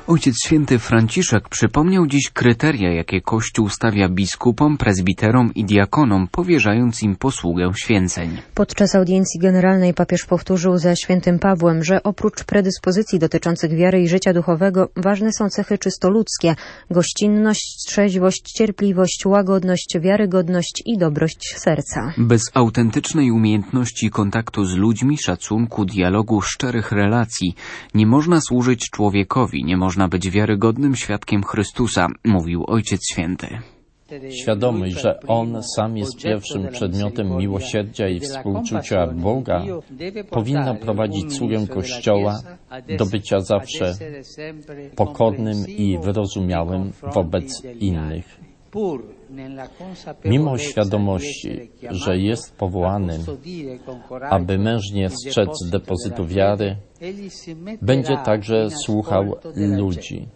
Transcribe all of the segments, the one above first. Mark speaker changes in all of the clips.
Speaker 1: Ojciec Święty Franciszek przypomniał dziś kryteria, jakie Kościół stawia biskupom, prezbiterom i diakonom, powierzając im posługę święceń.
Speaker 2: Podczas audiencji generalnej papież powtórzył ze świętym Pawłem, że oprócz predyspozycji dotyczących wiary i życia duchowego ważne są cechy czysto ludzkie: gościnność, trzeźwość, cierpliwość, łagodność, wiarygodność i dobrość serca.
Speaker 1: Bez autentycznej umiejętności kontaktu z ludźmi, szacunku, dialogu, szczerych relacji nie można służyć człowiekowi, nie można być wiarygodnym świadkiem Chrystusa, mówił Ojciec Święty.
Speaker 3: Świadomy, że On sam jest pierwszym przedmiotem miłosierdzia i współczucia Boga, powinna prowadzić sługę Kościoła do bycia zawsze pokornym i wyrozumiałym wobec innych. Mimo świadomości, że jest powołanym, aby mężnie strzec depozytu wiary, będzie także słuchał ludzi.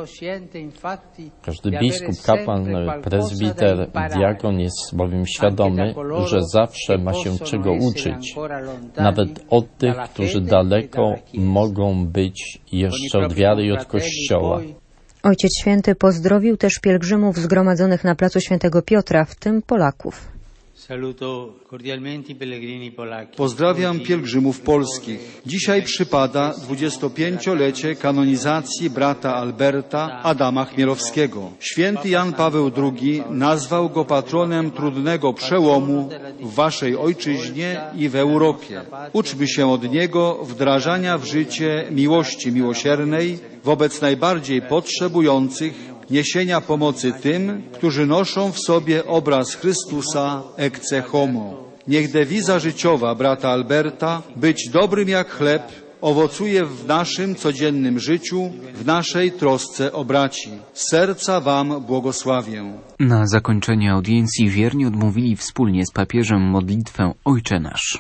Speaker 3: Każdy biskup, kapłan, prezbiter, diakon jest bowiem świadomy, że zawsze ma się czego uczyć, nawet od tych, którzy daleko mogą być jeszcze od wiary i od Kościoła.
Speaker 2: Ojciec Święty pozdrowił też pielgrzymów zgromadzonych na placu Świętego Piotra, w tym Polaków.
Speaker 4: Pozdrawiam pielgrzymów polskich. Dzisiaj przypada 25-lecie kanonizacji brata Alberta Adama Chmielowskiego. Święty Jan Paweł II nazwał go patronem trudnego przełomu w waszej ojczyźnie i w Europie. Uczmy się od niego wdrażania w życie miłości miłosiernej wobec najbardziej potrzebujących, niesienia pomocy tym, którzy noszą w sobie obraz Chrystusa ecce homo. Niech dewiza życiowa brata Alberta, być dobrym jak chleb, owocuje w naszym codziennym życiu, w naszej trosce o braci. Z serca wam błogosławię.
Speaker 1: Na zakończenie audiencji wierni odmówili wspólnie z papieżem modlitwę Ojcze Nasz.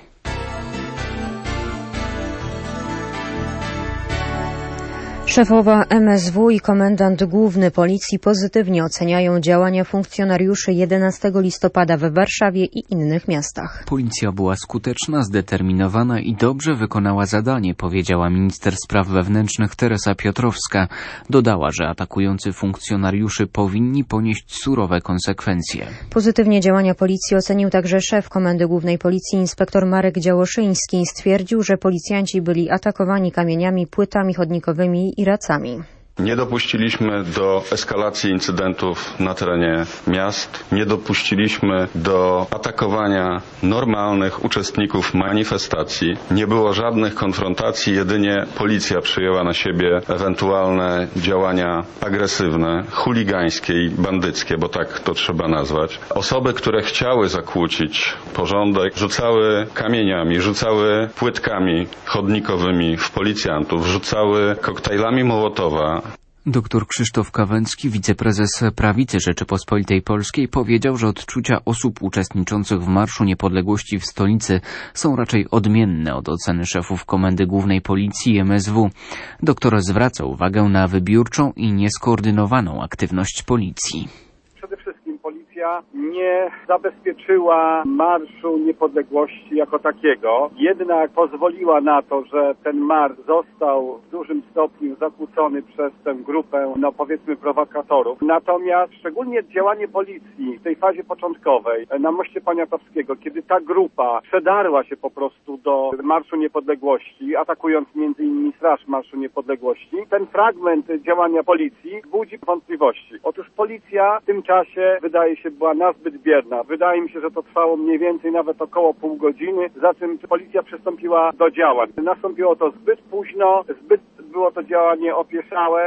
Speaker 2: Szefowa MSW i komendant główny policji pozytywnie oceniają działania funkcjonariuszy 11 listopada we Warszawie i innych miastach.
Speaker 1: Policja była skuteczna, zdeterminowana i dobrze wykonała zadanie, powiedziała minister spraw wewnętrznych Teresa Piotrowska. Dodała, że atakujący funkcjonariuszy powinni ponieść surowe konsekwencje.
Speaker 2: Pozytywnie działania policji ocenił także szef Komendy Głównej Policji inspektor Marek Działoszyński i stwierdził, że policjanci byli atakowani kamieniami, płytami chodnikowymi i racami.
Speaker 5: Nie dopuściliśmy do eskalacji incydentów na terenie miast, nie dopuściliśmy do atakowania normalnych uczestników manifestacji, nie było żadnych konfrontacji, jedynie policja przyjęła na siebie ewentualne działania agresywne, chuligańskie i bandyckie, bo tak to trzeba nazwać. Osoby, które chciały zakłócić porządek, rzucały kamieniami, rzucały płytkami chodnikowymi w policjantów, rzucały koktajlami Mołotowa.
Speaker 1: Dr Krzysztof Kawęcki, wiceprezes Prawicy Rzeczypospolitej Polskiej, powiedział, że odczucia osób uczestniczących w Marszu Niepodległości w stolicy są raczej odmienne od oceny szefów Komendy Głównej Policji i MSW. Doktor zwraca uwagę na wybiórczą i nieskoordynowaną aktywność policji.
Speaker 6: Przede wszystkim policja nie zabezpieczyła Marszu Niepodległości jako takiego, jednak pozwoliła na to, że ten marsz został w dużym stopniu zakłócony przez tę grupę, powiedzmy, prowokatorów. Natomiast szczególnie działanie policji w tej fazie początkowej na Moście Poniatowskiego, kiedy ta grupa przedarła się po prostu do Marszu Niepodległości, atakując m.in. Straż Marszu Niepodległości, ten fragment działania policji budzi wątpliwości. Otóż policja w tym czasie, wydaje się, była nazbyt bierna. Wydaje mi się, że to trwało mniej więcej nawet około pół godziny, za czym policja przystąpiła do działań. Nastąpiło to zbyt późno, zbyt było to działanie opieszałe.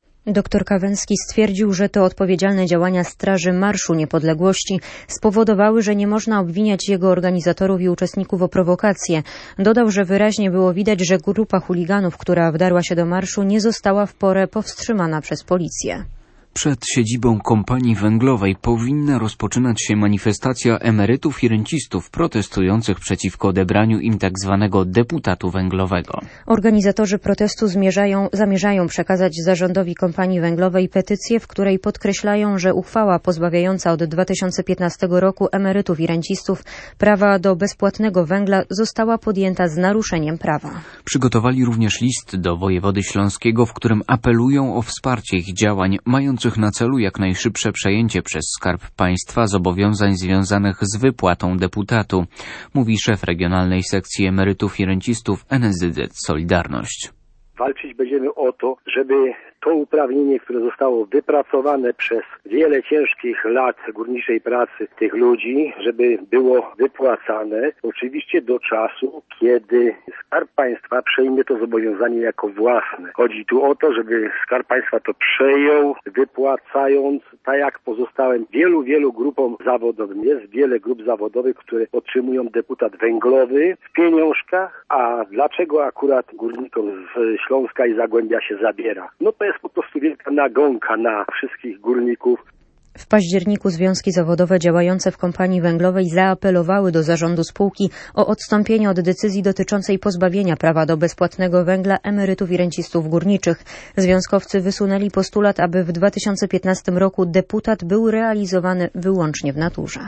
Speaker 2: Dr Kawęcki stwierdził, że to odpowiedzialne działania Straży Marszu Niepodległości spowodowały, że nie można obwiniać jego organizatorów i uczestników o prowokację. Dodał, że wyraźnie było widać, że grupa chuliganów, która wdarła się do marszu, nie została w porę powstrzymana przez policję.
Speaker 1: Przed siedzibą kompanii węglowej powinna rozpoczynać się manifestacja emerytów i rencistów protestujących przeciwko odebraniu im tzw. deputatu węglowego.
Speaker 2: Organizatorzy protestu zamierzają przekazać zarządowi kompanii węglowej petycję, w której podkreślają, że uchwała pozbawiająca od 2015 roku emerytów i rencistów prawa do bezpłatnego węgla została podjęta z naruszeniem prawa.
Speaker 1: Przygotowali również list do wojewody śląskiego, w którym apelują o wsparcie ich działań, mających na celu jak najszybsze przejęcie przez Skarb Państwa zobowiązań związanych z wypłatą deputatu, mówi szef regionalnej sekcji emerytów i rencistów NSZZ Solidarność.
Speaker 7: Walczyć będziemy o to, żeby to uprawnienie, które zostało wypracowane przez wiele ciężkich lat górniczej pracy tych ludzi, żeby było wypłacane, oczywiście do czasu, kiedy Skarb Państwa przejmie to zobowiązanie jako własne. Chodzi tu o to, żeby Skarb Państwa to przejął, wypłacając, tak jak pozostałym wielu grupom zawodowym. Jest wiele grup zawodowych, które otrzymują deputat węglowy w pieniążkach, a dlaczego akurat górnikom z Śląska i Zagłębia się zabiera? No to jest po prostu wielka nagonka na wszystkich górników.
Speaker 2: W październiku związki zawodowe działające w kompanii węglowej zaapelowały do zarządu spółki o odstąpienie od decyzji dotyczącej pozbawienia prawa do bezpłatnego węgla emerytów i rencistów górniczych. Związkowcy wysunęli postulat, aby w 2015 roku deputat był realizowany wyłącznie w naturze.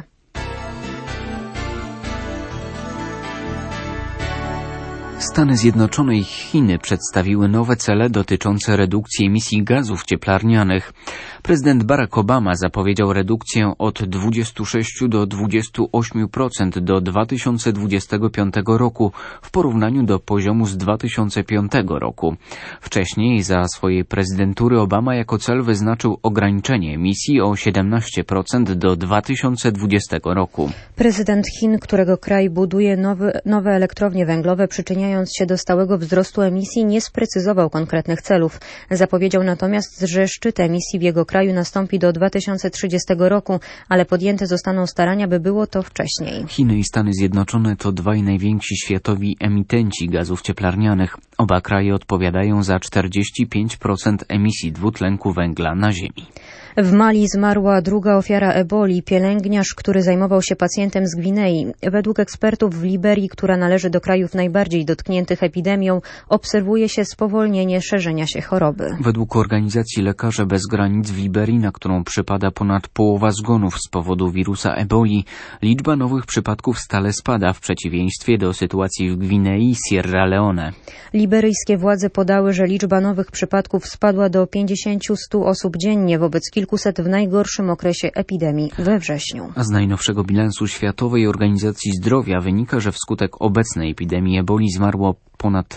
Speaker 1: Stany Zjednoczone i Chiny przedstawiły nowe cele dotyczące redukcji emisji gazów cieplarnianych. Prezydent Barack Obama zapowiedział redukcję od 26 do 28% do 2025 roku w porównaniu do poziomu z 2005 roku. Wcześniej za swojej prezydentury Obama jako cel wyznaczył ograniczenie emisji o 17% do 2020 roku.
Speaker 2: Prezydent Chin, którego kraj buduje nowe elektrownie węglowe, przyczyniając się do stałego wzrostu emisji, nie sprecyzował konkretnych celów. Zapowiedział natomiast, że szczyt emisji w jego kraju nastąpi do 2030 roku, ale podjęte zostaną starania, by było to wcześniej.
Speaker 1: Chiny i Stany Zjednoczone to dwaj najwięksi światowi emitenci gazów cieplarnianych. Oba kraje odpowiadają za 45% emisji dwutlenku węgla na Ziemi.
Speaker 2: W Mali zmarła druga ofiara eboli, pielęgniarz, który zajmował się pacjentem z Gwinei. Według ekspertów w Liberii, która należy do krajów najbardziej dotkniętych epidemią, obserwuje się spowolnienie szerzenia się choroby.
Speaker 1: Według organizacji Lekarze Bez Granic w Liberii, na którą przypada ponad połowa zgonów z powodu wirusa eboli, liczba nowych przypadków stale spada w przeciwieństwie do sytuacji w Gwinei i Sierra Leone.
Speaker 2: Liberyjskie władze podały, że liczba nowych przypadków spadła do 50-100 osób dziennie wobec kilkuset w najgorszym okresie epidemii we wrześniu.
Speaker 1: A z najnowszego bilansu Światowej Organizacji Zdrowia wynika, że wskutek obecnej epidemii eboli zmarło ponad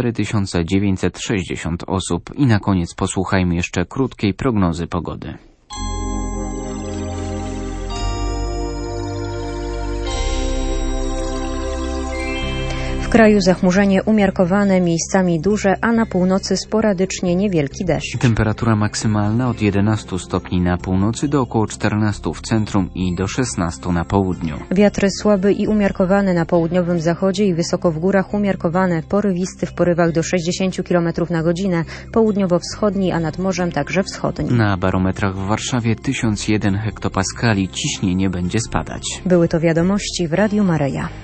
Speaker 1: 4960 osób. I na koniec posłuchajmy jeszcze krótkiej prognozy pogody.
Speaker 2: W kraju zachmurzenie umiarkowane, miejscami duże, a na północy sporadycznie niewielki deszcz.
Speaker 1: Temperatura maksymalna od 11 stopni na północy do około 14 w centrum i do 16 na południu.
Speaker 2: Wiatry słaby i umiarkowany na południowym zachodzie i wysoko w górach umiarkowany, porywisty w porywach do 60 km na godzinę, południowo-wschodni, a nad morzem także wschodni.
Speaker 1: Na barometrach w Warszawie 1001 hektopaskali, ciśnienie będzie spadać.
Speaker 2: Były to wiadomości w Radiu Maryja.